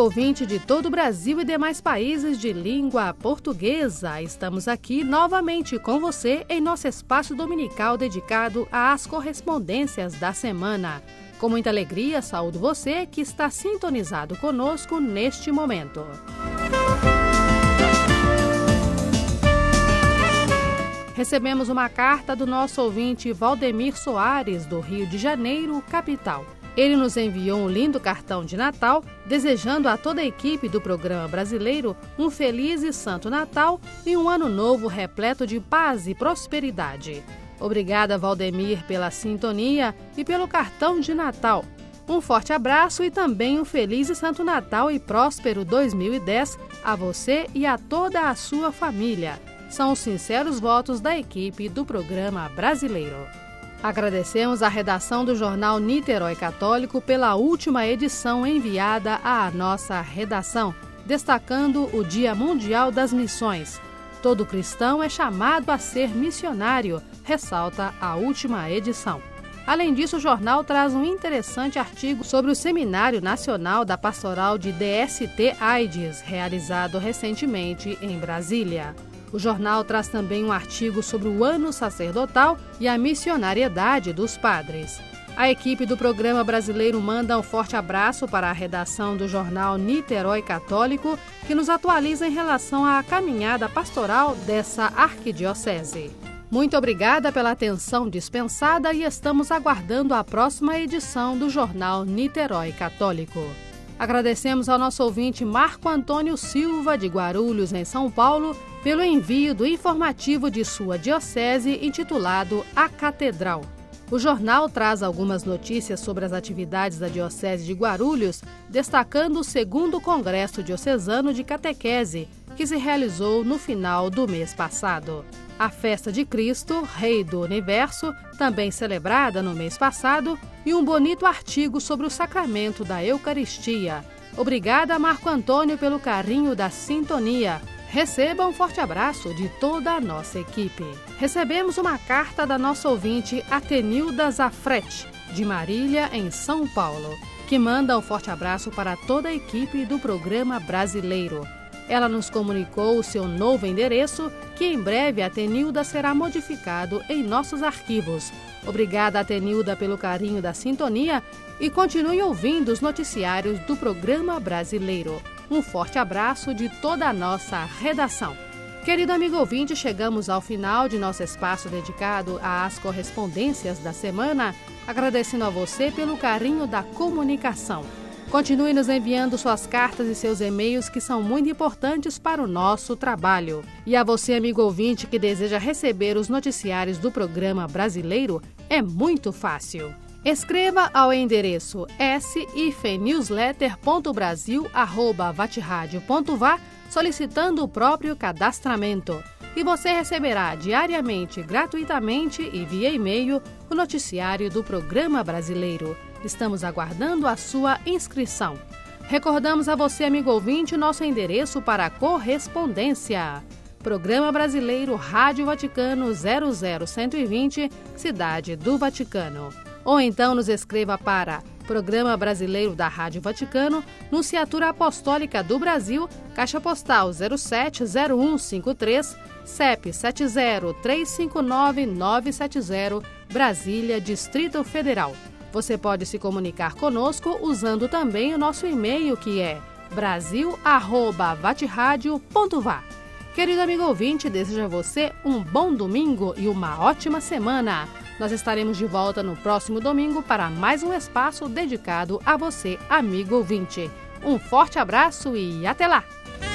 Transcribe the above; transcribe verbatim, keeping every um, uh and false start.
ouvinte de todo o Brasil e demais países de língua portuguesa, estamos aqui novamente com você em nosso espaço dominical dedicado às correspondências da semana. Com muita alegria, saúdo você que está sintonizado conosco neste momento. Recebemos uma carta do nosso ouvinte Valdemir Soares, do Rio de Janeiro, capital. Ele nos enviou um lindo cartão de Natal, desejando a toda a equipe do programa brasileiro um feliz e santo Natal e um ano novo repleto de paz e prosperidade. Obrigada, Valdemir, pela sintonia e pelo cartão de Natal. Um forte abraço e também um feliz e santo Natal e próspero dois mil e dez a você e a toda a sua família. São os sinceros votos da equipe do programa brasileiro. Agradecemos a redação do jornal Niterói Católico pela última edição enviada à nossa redação, destacando o Dia Mundial das Missões. Todo cristão é chamado a ser missionário, ressalta a última edição. Além disso, o jornal traz um interessante artigo sobre o Seminário Nacional da Pastoral de D S T-AIDS, realizado recentemente em Brasília. O jornal traz também um artigo sobre o ano sacerdotal e a missionariedade dos padres. A equipe do programa brasileiro manda um forte abraço para a redação do jornal Niterói Católico, que nos atualiza em relação à caminhada pastoral dessa arquidiocese. Muito obrigada pela atenção dispensada e estamos aguardando a próxima edição do jornal Niterói Católico. Agradecemos ao nosso ouvinte Marco Antônio Silva, de Guarulhos, em São Paulo, pelo envio do informativo de sua diocese intitulado A Catedral. O jornal traz algumas notícias sobre as atividades da Diocese de Guarulhos, destacando o segundo Congresso Diocesano de Catequese, que se realizou no final do mês passado. A Festa de Cristo, Rei do Universo, também celebrada no mês passado, e um bonito artigo sobre o sacramento da Eucaristia. Obrigada, Marco Antônio, pelo carinho da sintonia. Receba um forte abraço de toda a nossa equipe. Recebemos uma carta da nossa ouvinte Atenilda Zafrete, de Marília, em São Paulo, que manda um forte abraço para toda a equipe do programa brasileiro. Ela nos comunicou o seu novo endereço, que em breve, Atenilda, será modificado em nossos arquivos. Obrigada, Atenilda, pelo carinho da sintonia e continue ouvindo os noticiários do programa brasileiro. Um forte abraço de toda a nossa redação. Querido amigo ouvinte, chegamos ao final de nosso espaço dedicado às correspondências da semana, agradecendo a você pelo carinho da comunicação. Continue nos enviando suas cartas e seus e-mails, que são muito importantes para o nosso trabalho. E a você, amigo ouvinte, que deseja receber os noticiários do programa brasileiro, é muito fácil. Escreva ao endereço s ife newsletter ponto brasil arroba vatradio ponto va solicitando o próprio cadastramento. E você receberá diariamente, gratuitamente e via e-mail, o noticiário do programa brasileiro. Estamos aguardando a sua inscrição. Recordamos a você, amigo ouvinte, nosso endereço para a correspondência. Programa Brasileiro, Rádio Vaticano zero zero um dois zero, Cidade do Vaticano. Ou então nos escreva para Programa Brasileiro da Rádio Vaticano, Nunciatura Apostólica do Brasil, Caixa Postal zero sete zero um cinco três, C E P sete zero três cinco nove nove sete zero, Brasília, Distrito Federal. Você pode se comunicar conosco usando também o nosso e-mail, que é brasil arroba vatradio ponto va. Querido amigo ouvinte, desejo a você um bom domingo e uma ótima semana. Nós estaremos de volta no próximo domingo para mais um espaço dedicado a você, amigo ouvinte. Um forte abraço e até lá!